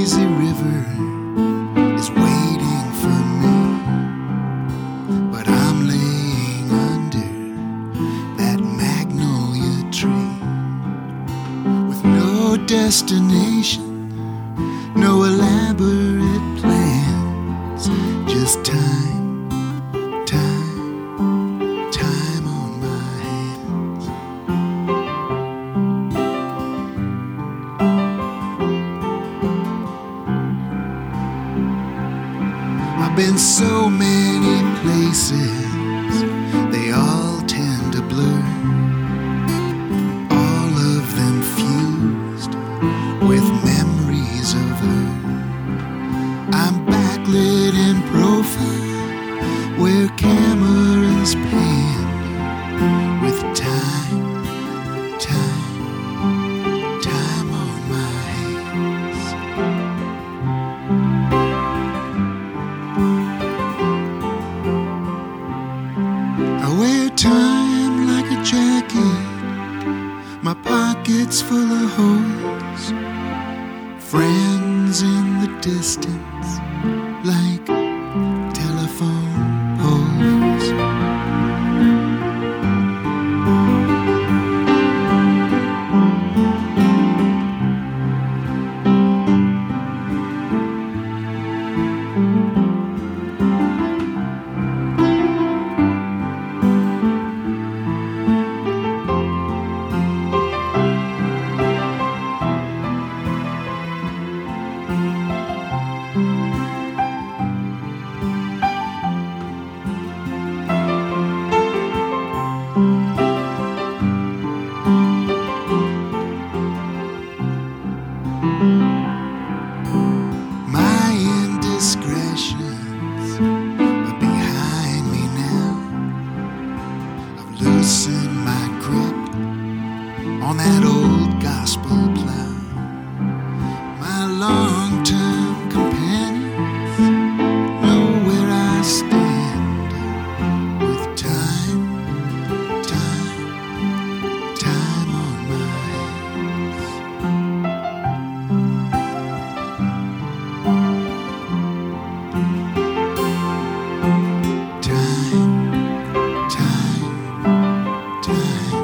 lazy river is waiting for me, but I'm laying under that magnolia tree with no destination, no elaborate plans, just time, time, time on my hands. I've been so many places, they all tend to blur, all of them fused with memories of her. I'm backlit in profile where cameras pan with time, time, time on my hands. I wear time like a jacket, my pockets full of holes, friends in the distance like telephone poles. My indiscretions are behind me now. I've loosened my grip on that old gospel plow. My long-term companions know where I stand with time, time, time on my hands. Time, time, time.